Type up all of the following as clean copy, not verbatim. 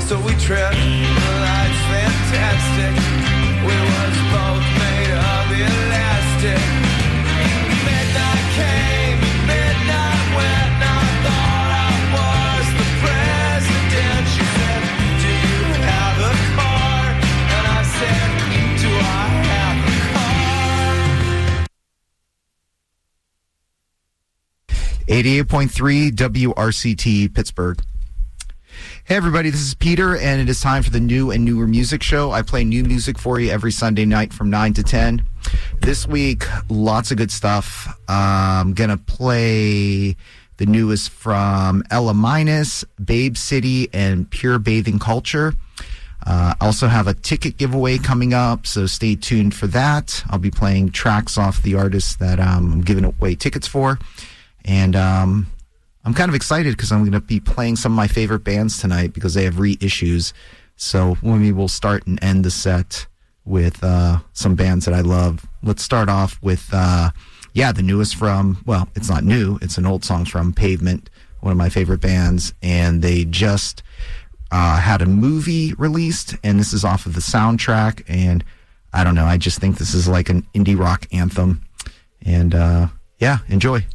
So we tripped, the lights fantastic. We was both made of elastic. Midnight came, midnight went. I thought I was the president. She said, do you have a car? And I said, do I have a car? 88.3 WRCT Pittsburgh. Hey everybody, this is Peter, and it is time for the New and Newer Music Show. I play new music for you every Sunday night from 9 to 10. This week, lots of good stuff. I'm going to play the newest from Ella Minus, Babe City, and Pure Bathing Culture. I also have a ticket giveaway coming up, so stay tuned for that. I'll be playing tracks off the artists that I'm giving away tickets for. And I'm kind of excited because I'm going to be playing some of my favorite bands tonight because they have reissues. So maybe we'll start and end the set with some bands that I love. Let's start off with, the newest from, well, it's not new. It's an old song from Pavement, one of my favorite bands. And they just had a movie released, and this is off of the soundtrack. And I don't know, I just think this is like an indie rock anthem. And enjoy.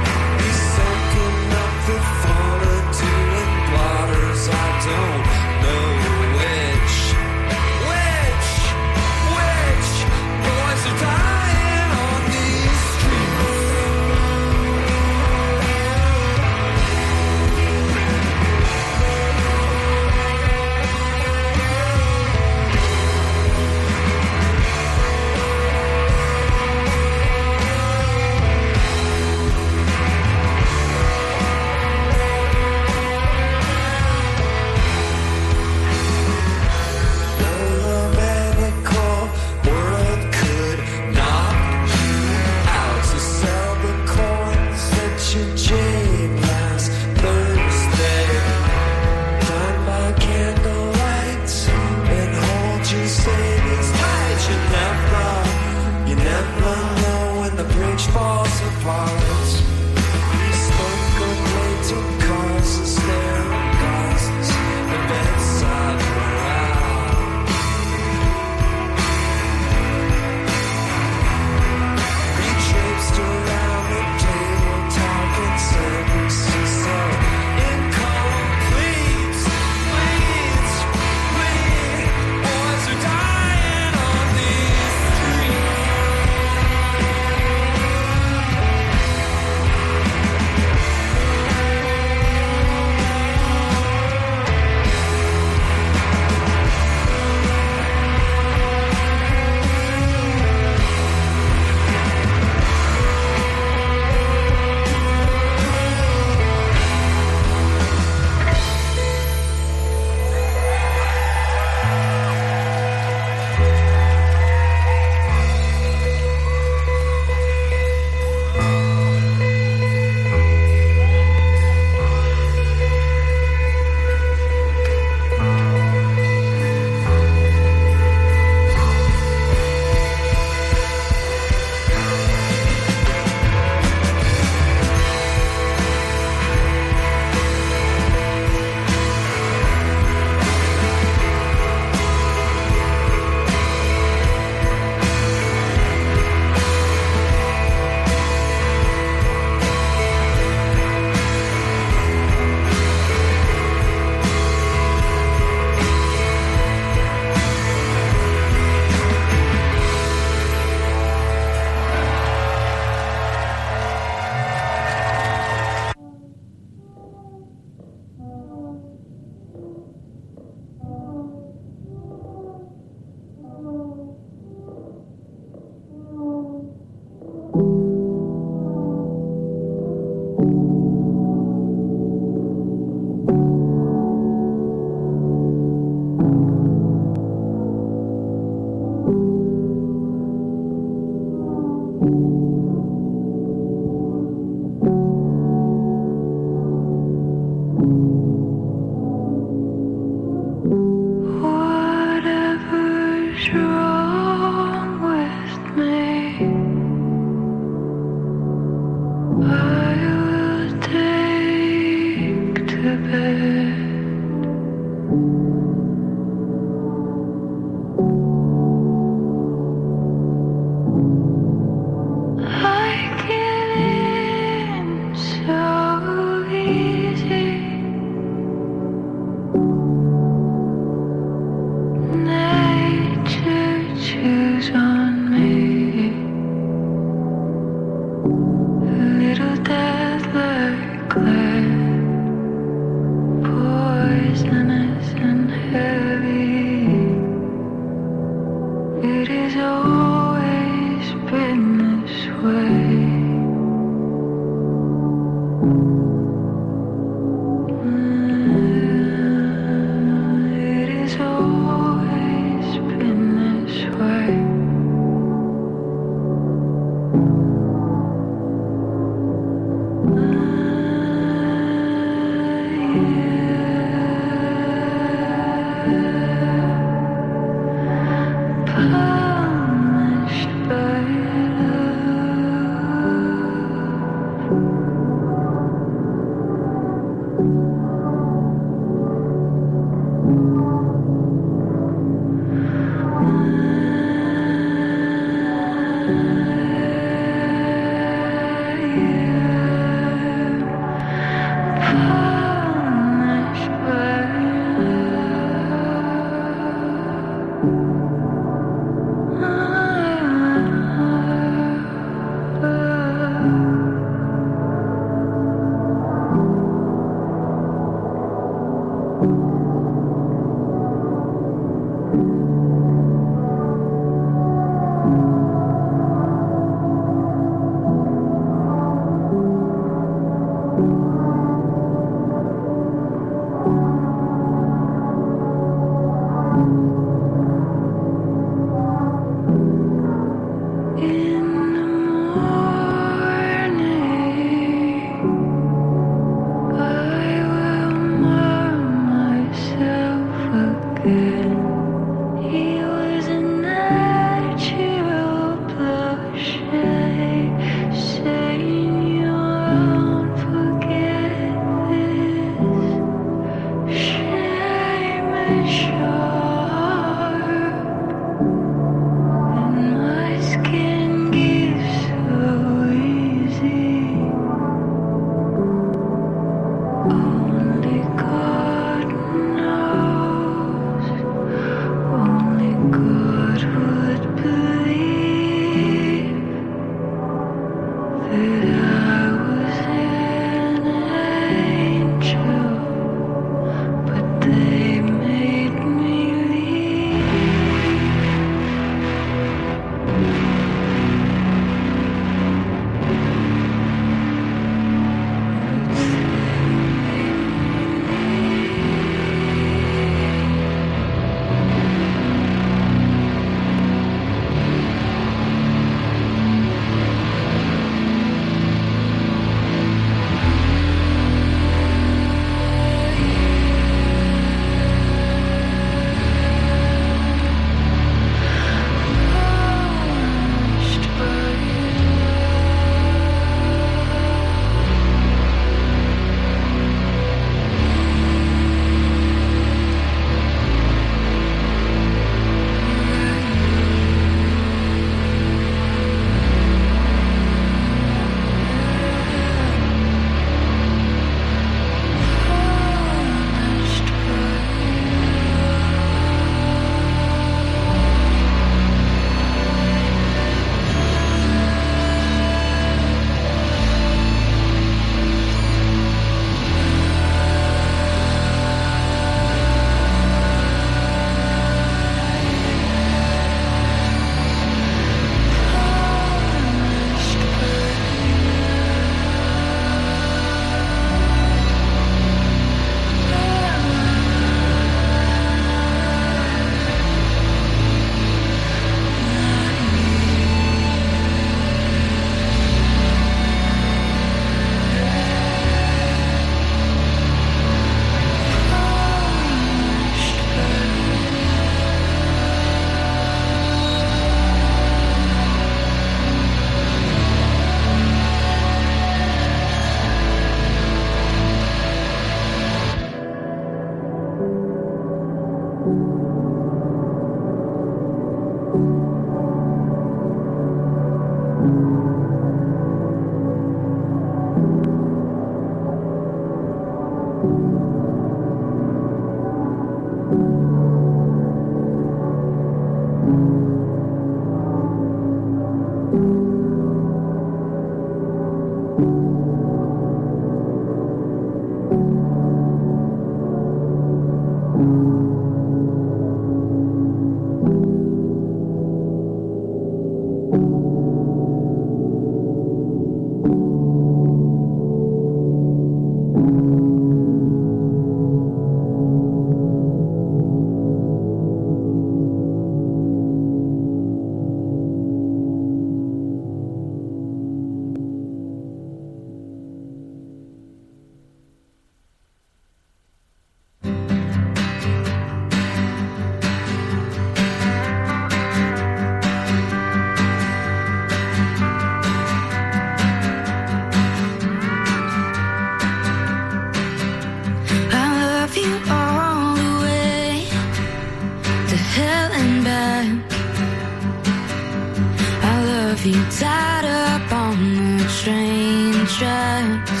feet tied up on the train tracks.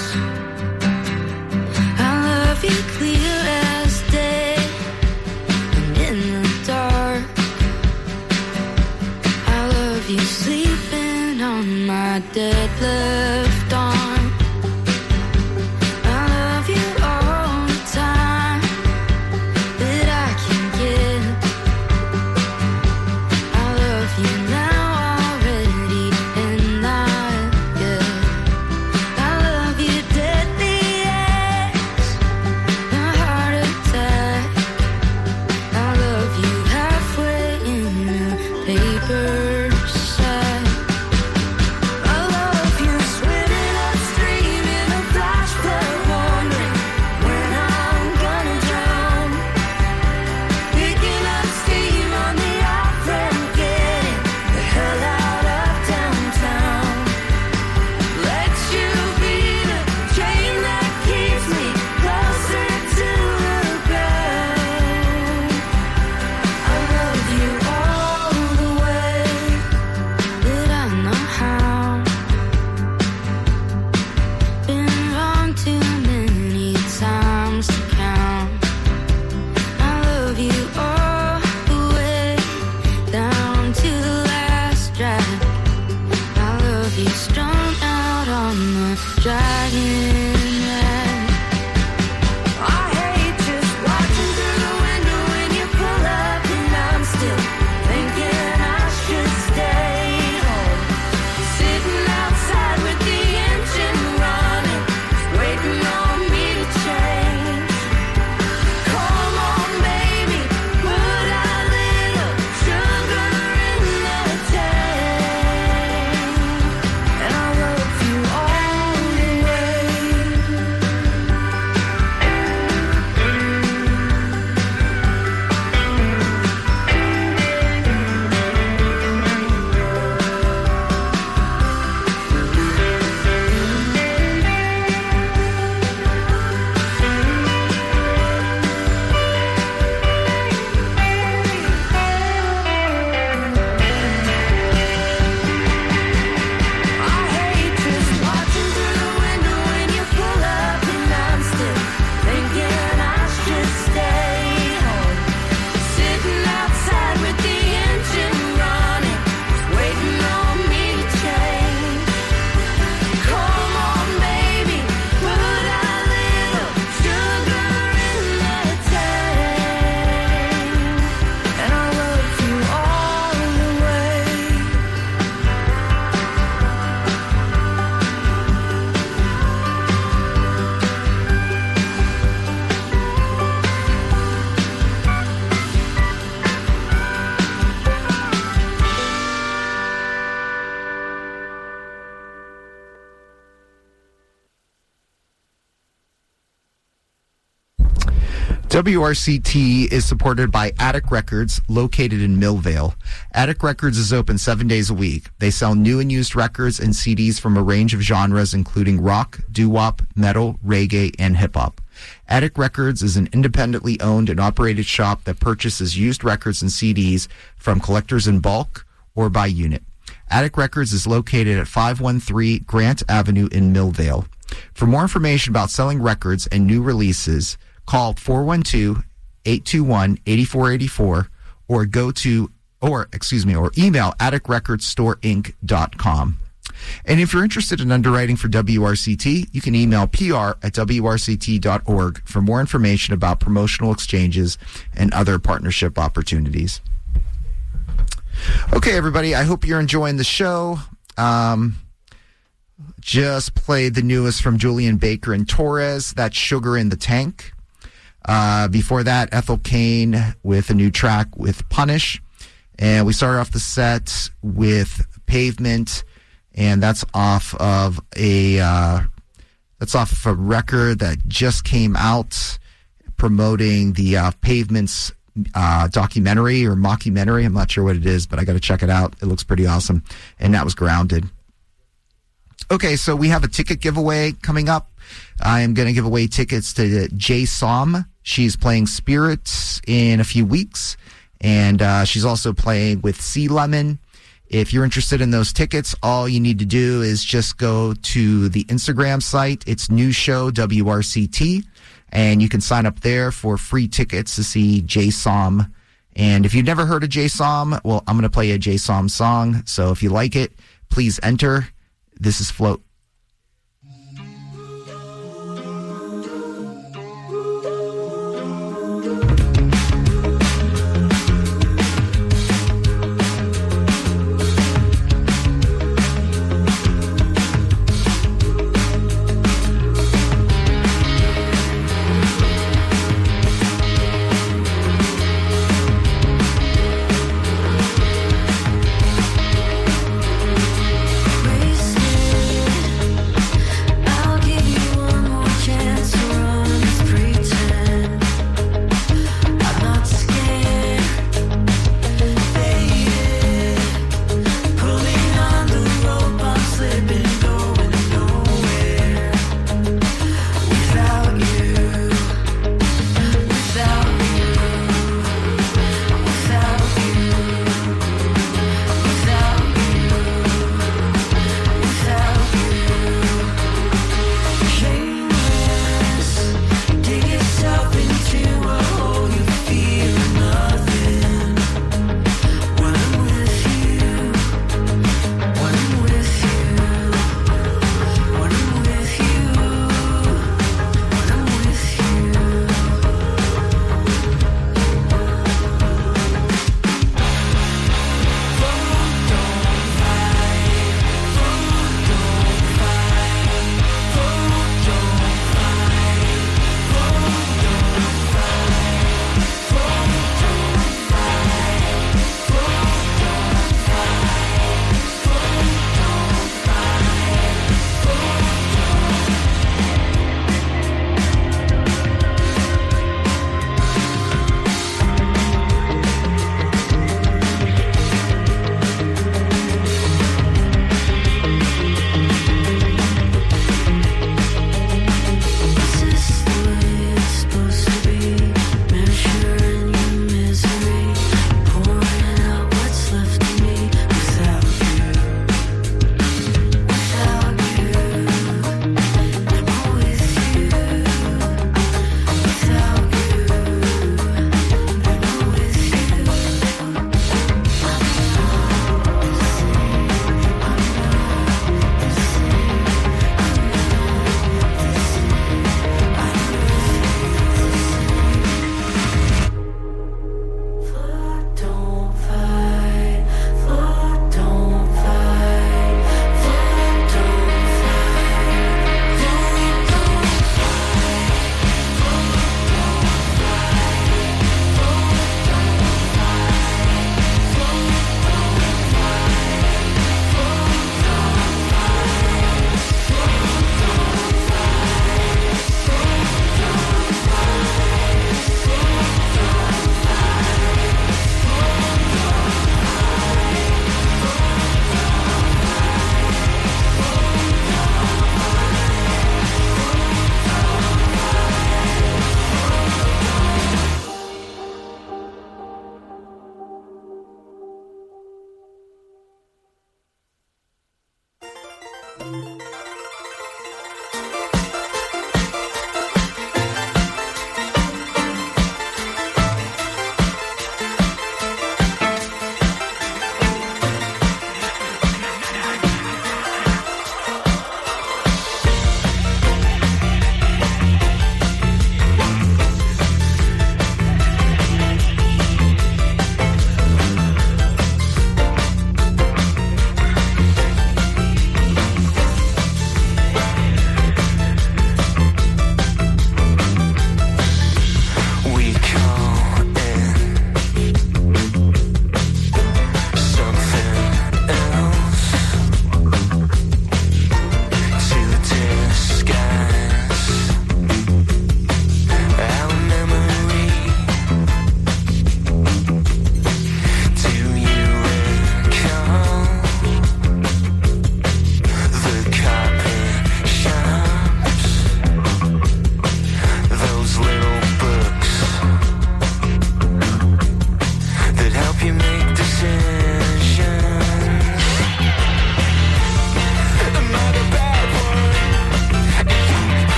I love you clear as day and in the dark. I love you sleeping on my dead left arm. I love you all the time, WRCT is supported by Attic Records, located in Millvale. Attic Records is open 7 days a week. They sell new and used records and CDs from a range of genres, including rock, doo-wop, metal, reggae, and hip-hop. Attic Records is an independently owned and operated shop that purchases used records and CDs from collectors in bulk or by unit. Attic Records is located at 513 Grant Avenue in Millvale. For more information about selling records and new releases, call 412-821-8484 or email atticrecordstore.inc.com. And if you're interested in underwriting for WRCT, you can email pr@wrct.org for more information about promotional exchanges and other partnership opportunities. Okay, everybody, I hope you're enjoying the show. Just played the newest from Julian Baker and Torres, that's Sugar in the Tank. Before that, Ethel Cain with a new track with Punish. And we started off the set with Pavement, and that's off of a record that just came out promoting the Pavement's documentary or mockumentary. I'm not sure what it is, but I got to check it out. It looks pretty awesome. And that was Grounded. Okay, so we have a ticket giveaway coming up. I am going to give away tickets to Jay Som. She's playing Spirits in a few weeks, and she's also playing with Sea Lemon. If you're interested in those tickets, all you need to do is just go to the Instagram site. It's New Show WRCT, and you can sign up there for free tickets to see Jay Som. And if you've never heard of Jay Som, well, I'm going to play a Jay Som song. So if you like it, please enter. This is Float. Wasted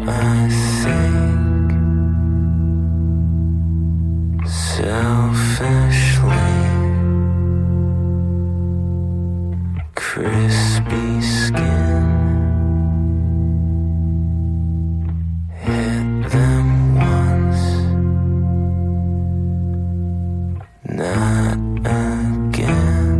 I think selfishly. Crispy skin hit them once, not again.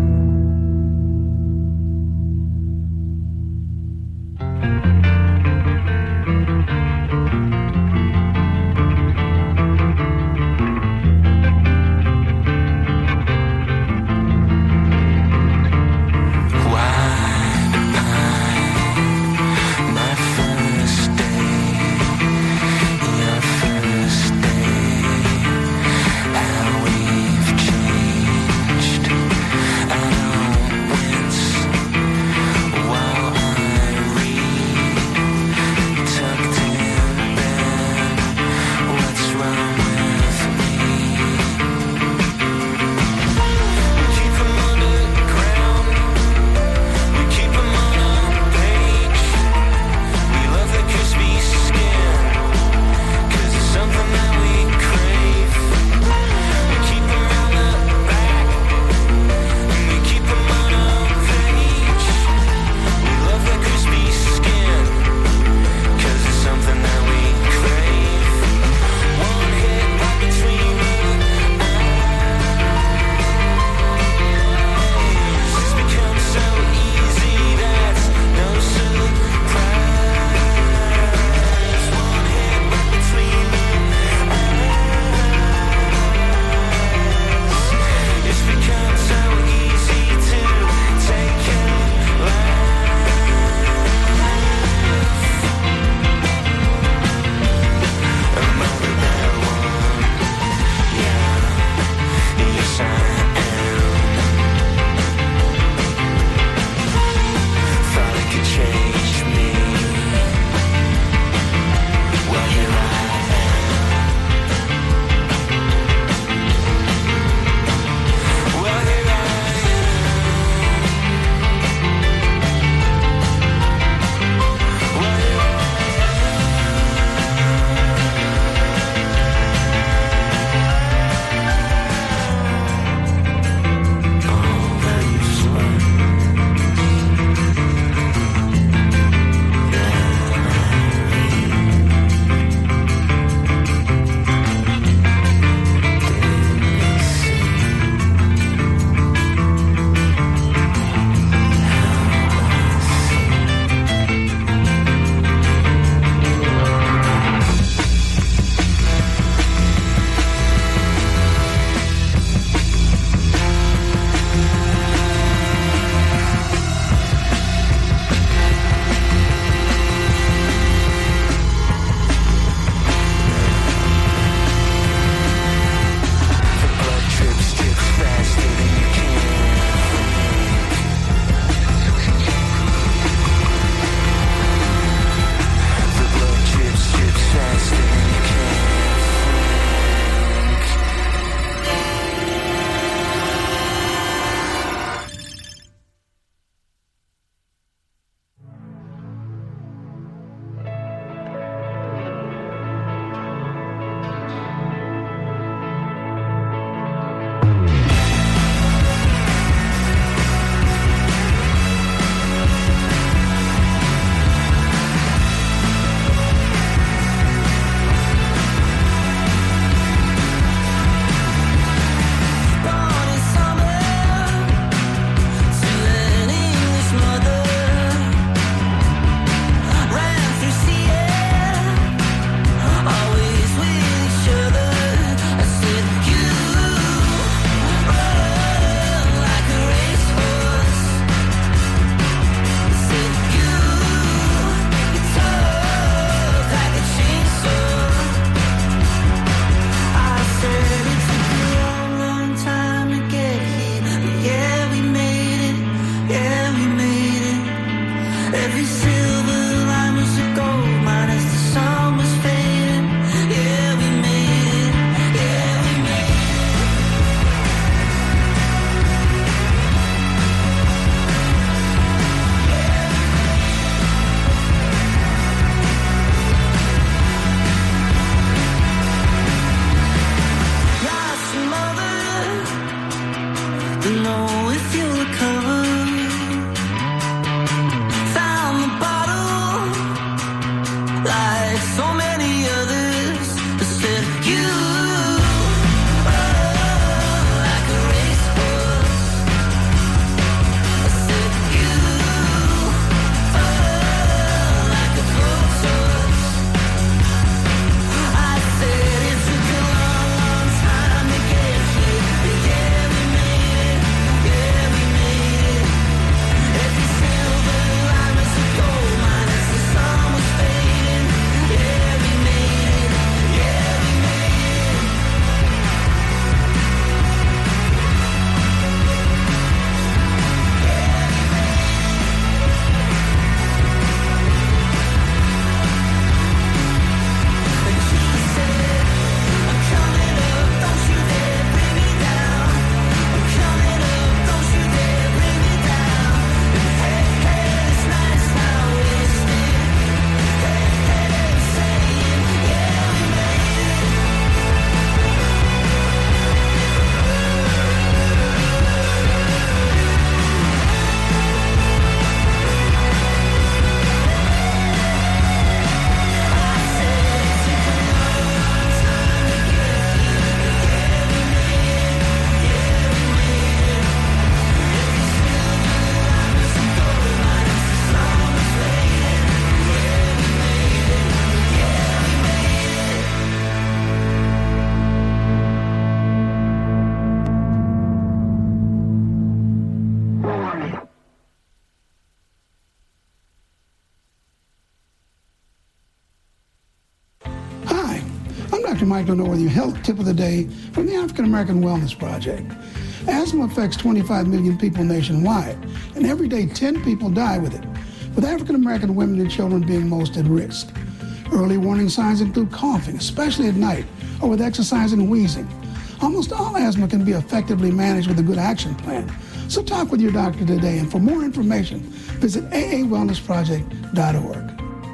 Dr. Mike Lenore with your health tip of the day from the African American Wellness Project. Asthma affects 25 million people nationwide, and every day 10 people die with it, with African American women and children being most at risk. Early warning signs include coughing, especially at night, or with exercise and wheezing. Almost all asthma can be effectively managed with a good action plan. So talk with your doctor today, and for more information, visit aawellnessproject.org.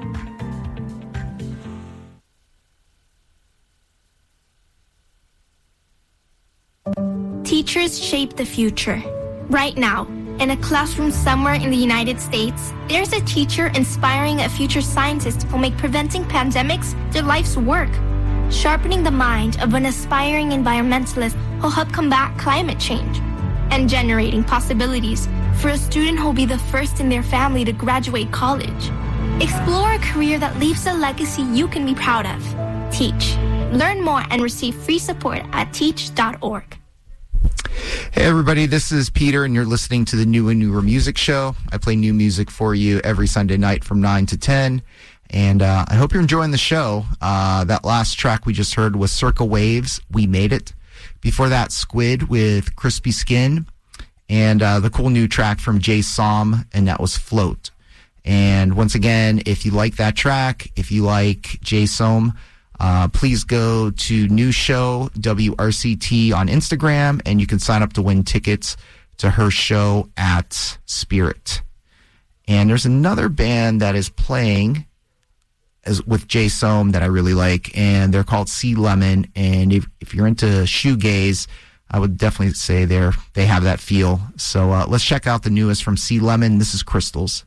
Teachers shape the future. Right now, in a classroom somewhere in the United States, there's a teacher inspiring a future scientist who'll make preventing pandemics their life's work, sharpening the mind of an aspiring environmentalist who'll help combat climate change, and generating possibilities for a student who'll be the first in their family to graduate college. Explore a career that leaves a legacy you can be proud of. Teach. Learn more and receive free support at teach.org. Hey everybody, this is Peter and you're listening to the New and Newer Music Show. I play new music for you every Sunday night from 9 to 10. And I hope you're enjoying the show. That last track we just heard was Circa Waves, We Made It. Before that, Squid with Crispy Skin. And the cool new track from Jay Som, and that was Float. And once again, if you like that track, if you like Jay Som, please go to New Show WRCT on Instagram, and you can sign up to win tickets to her show at Spirit. And there's another band that is playing with Jay Som that I really like, and they're called Sea Lemon. And if you're into shoegaze, I would definitely say they have that feel. So let's check out the newest from Sea Lemon. This is Crystals.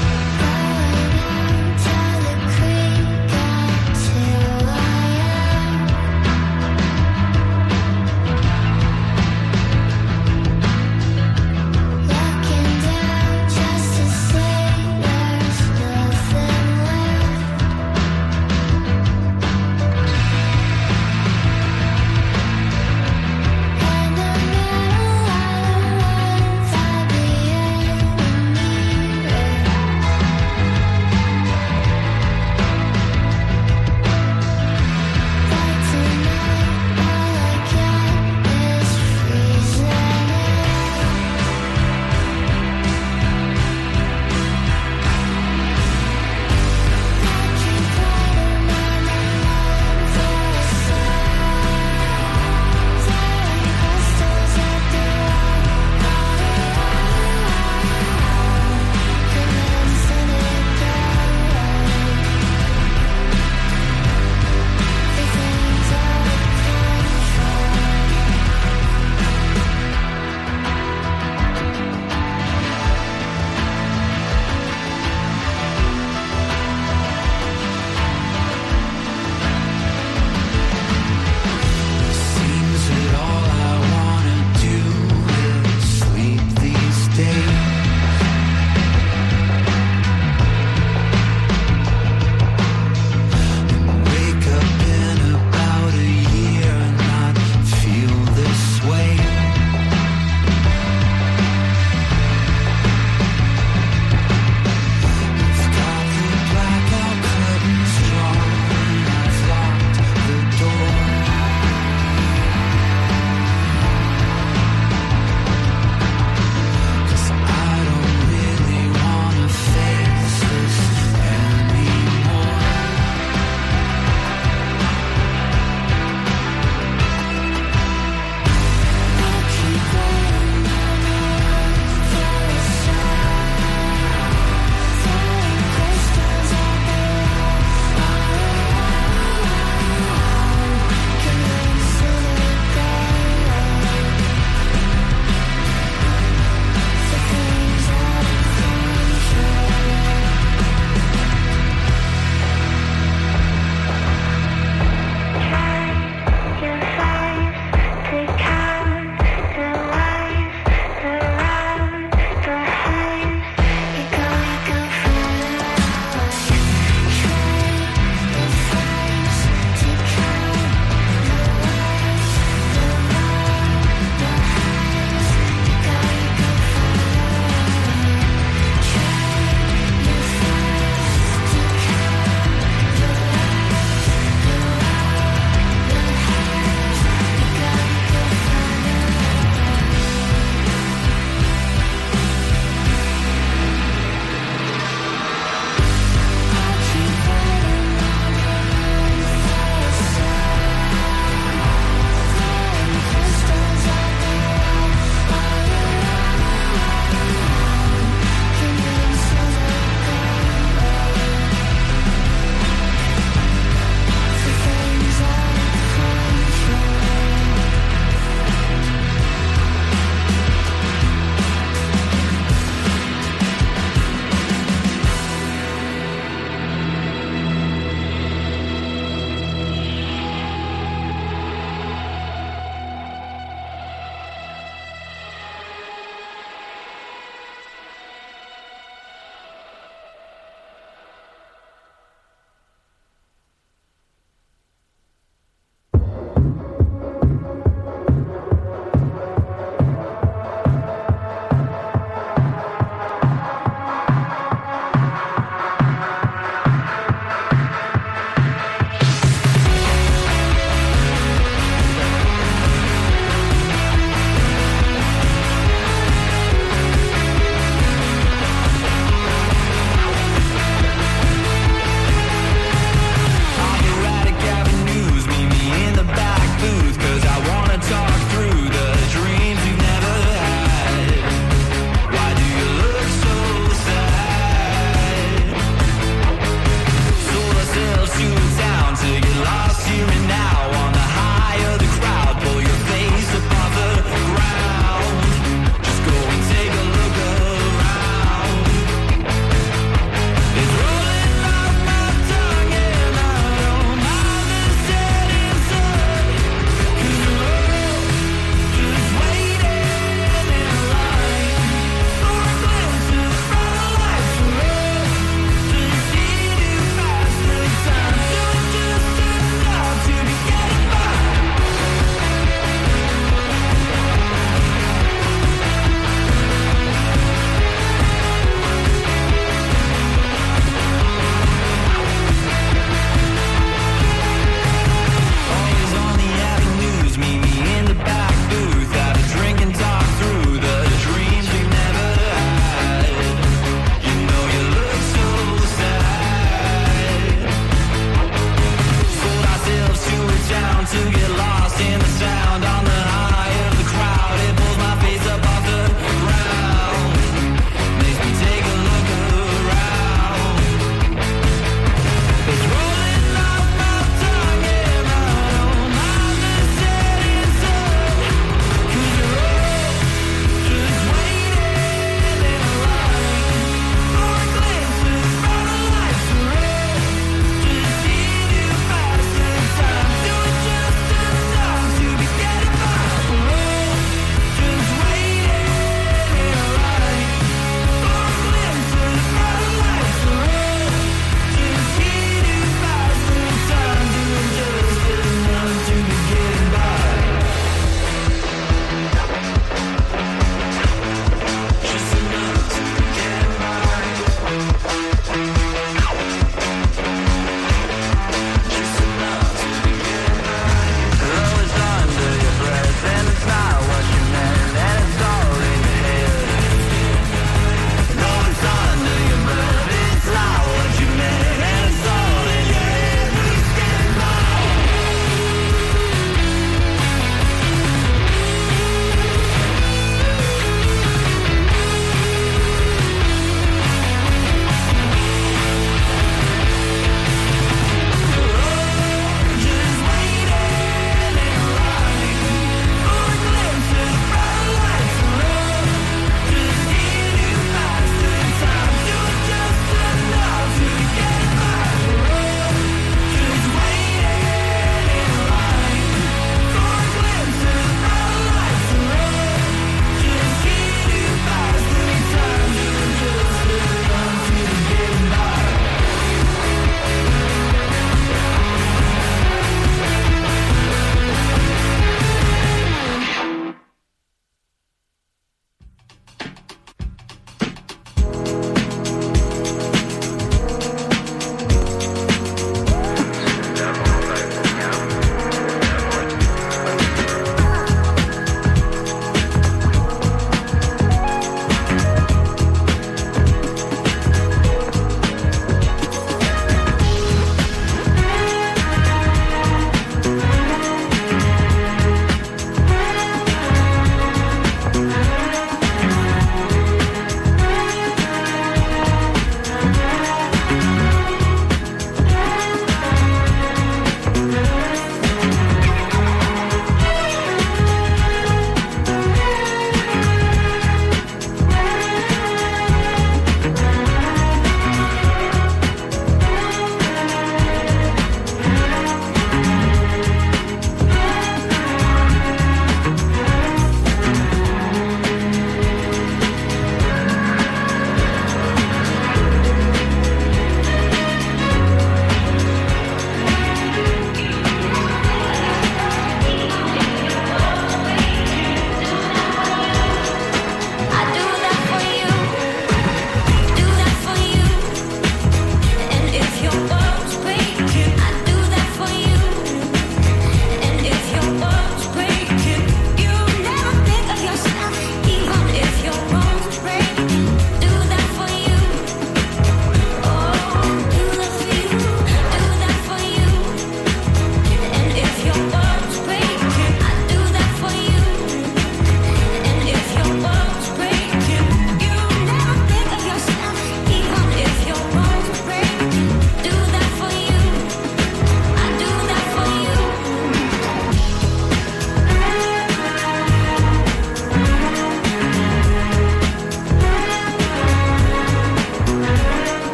Till I am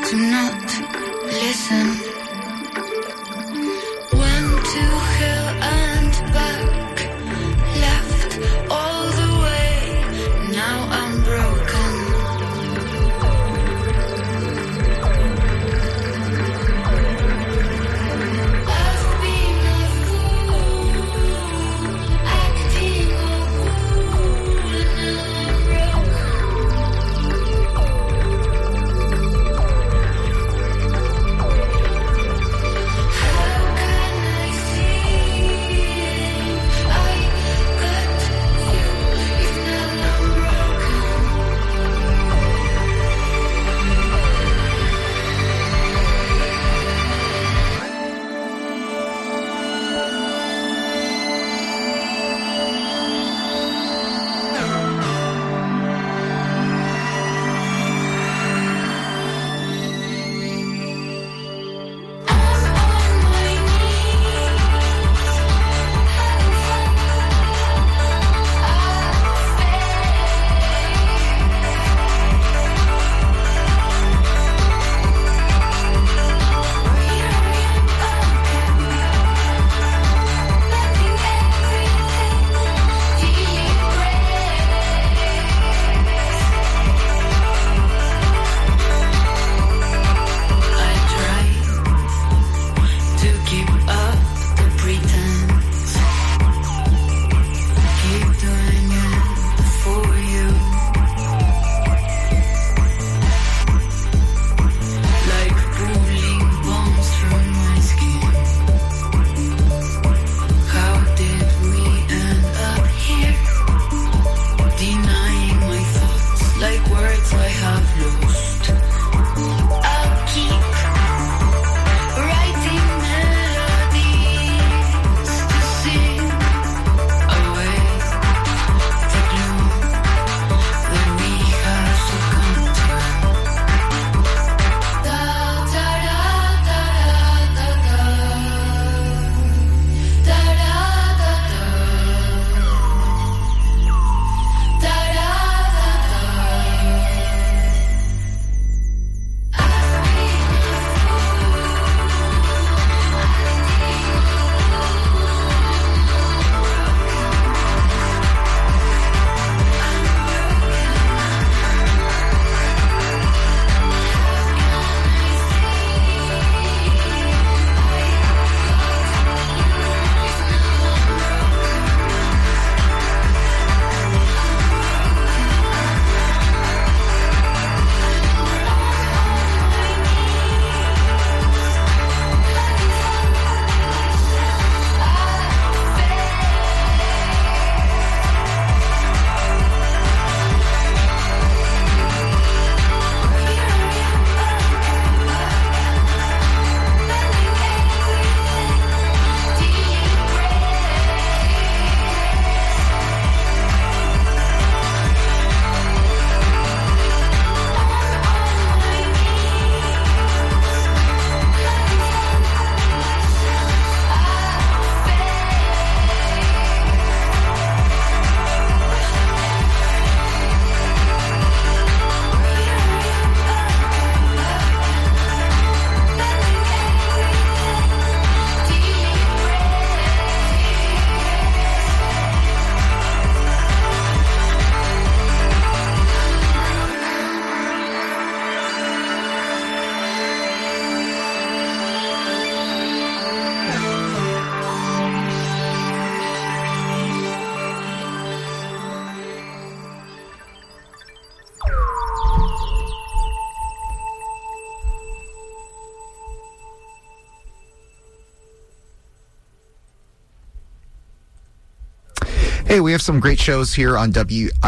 to not listen. Went to hell and back, left all the way. Now I'm broken. I've been a fool, acting a fool, and now I'm How can I see? I got you, if now I'm broken. I tried to keep up the pretense, keep doing it for you, like pulling bones from my skin. How did we end up here? Denying my thoughts like words I have lost. I'll keep writing melodies to sing away the gloom that we have succumbed to. Da da da da da da da da da da Hey, we have some great shows here on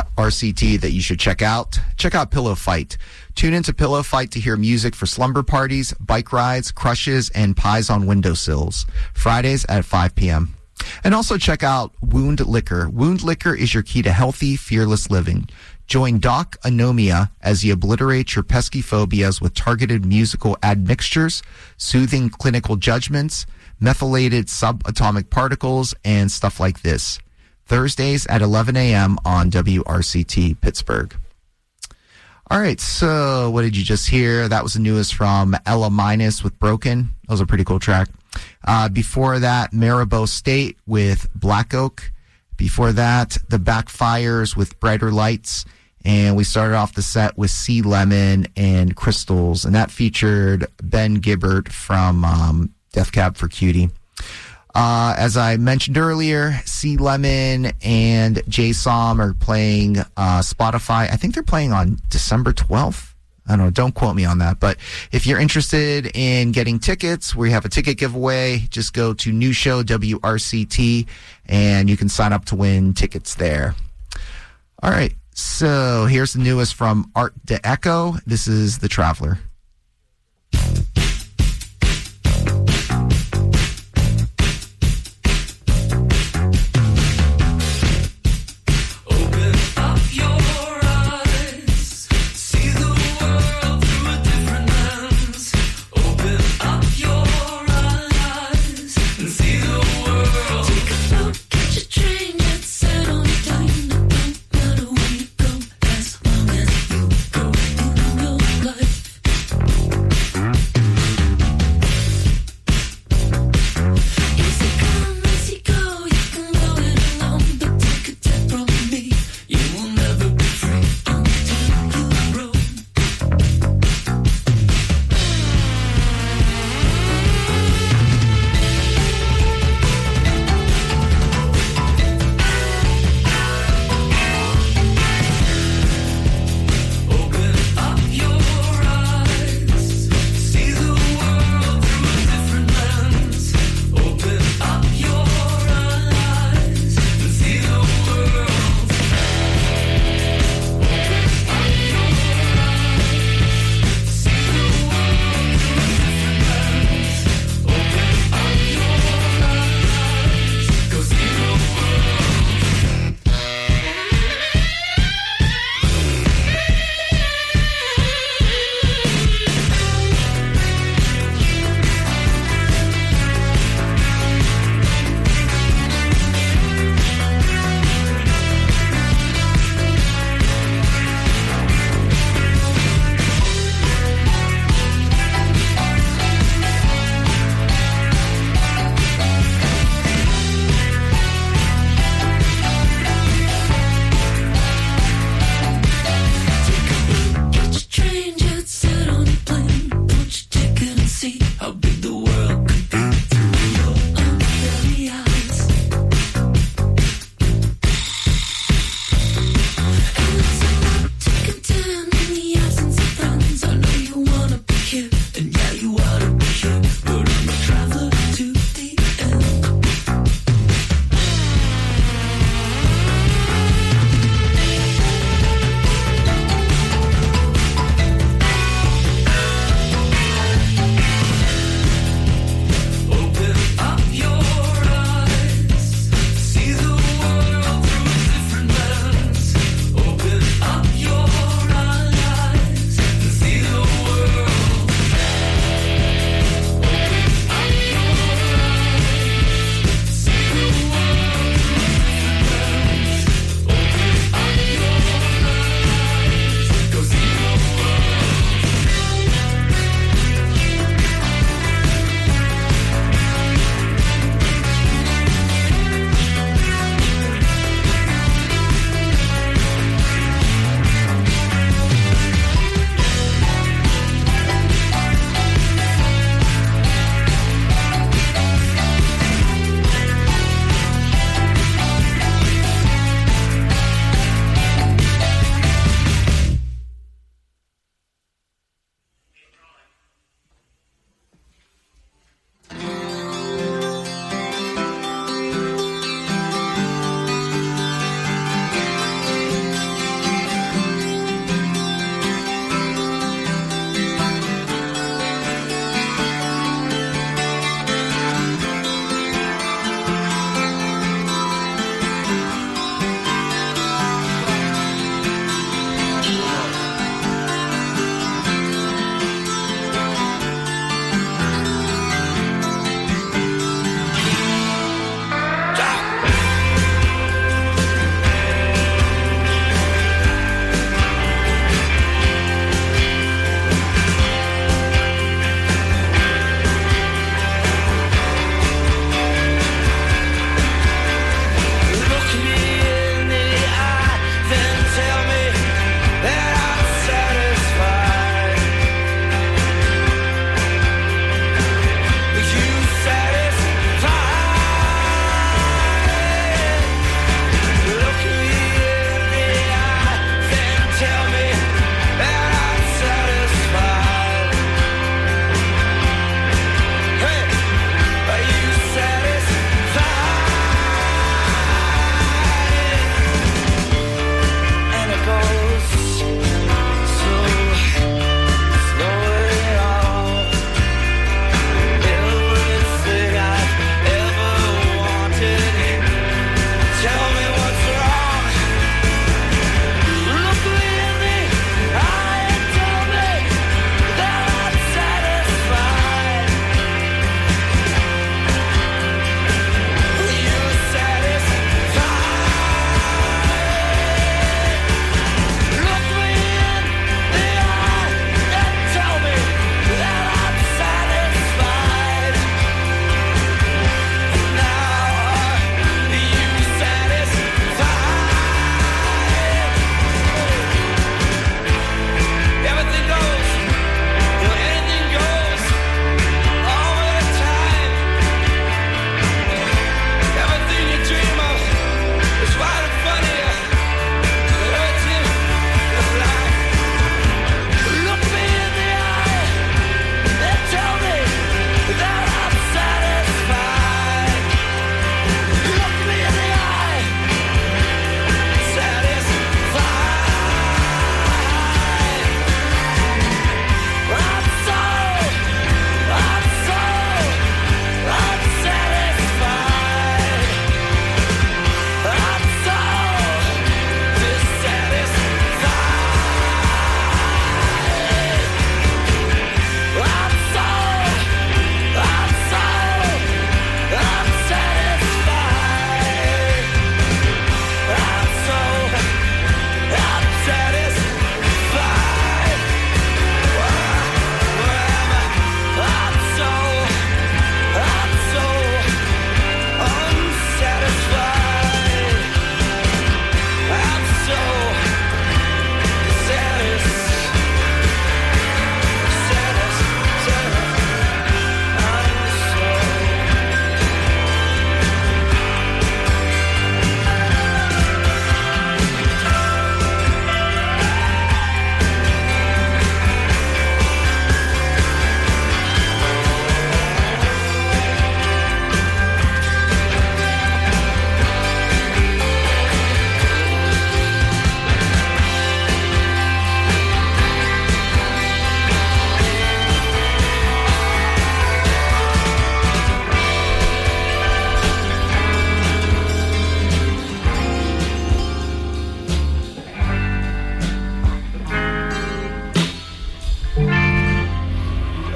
WRCT that you should check out. Check out Pillow Fight. Tune into Pillow Fight to hear music for slumber parties, bike rides, crushes, and pies on windowsills. Fridays at 5 p.m. And also check out Wound Liquor. Wound Liquor is your key to healthy, fearless living. Join Doc Anomia as he obliterates your pesky phobias with targeted musical admixtures, soothing clinical judgments, methylated subatomic particles, and stuff like this. Thursdays at 11 a.m. on WRCT Pittsburgh. All right, so what did you just hear? That was the newest from Ella Minus with Broken. That was a pretty cool track. Before that, Maribel State with Black Oak. Before that, The Backfires with Brighter Lights. And we started off the set with Sea Lemon and Crystals. And that featured Ben Gibbard from Death Cab for Cutie. As I mentioned earlier, Sea Lemon and Jay Som are playing Spotify. I think they're playing on December 12th. I don't know. Don't quote me on that. But if you're interested in getting tickets, we have a ticket giveaway. Just go to New Show WRCT, and you can sign up to win tickets there. All right. So here's the newest from Art de Echo. This is The Traveler.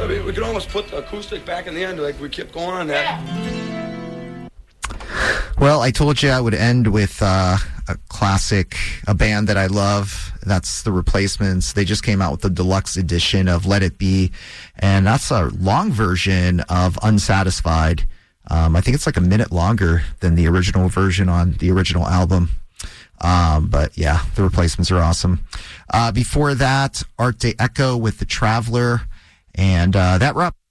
I mean, we could almost put the acoustic back in the end, like we kept going on that. Well, I told you I would end with a classic, a band that I love. That's The Replacements. They just came out with the deluxe edition of Let It Be, and that's a long version of Unsatisfied. I think it's like a minute longer than the original version on the original album. But yeah, The Replacements are awesome. Before that, Art de Echo with The Traveler, and that wraps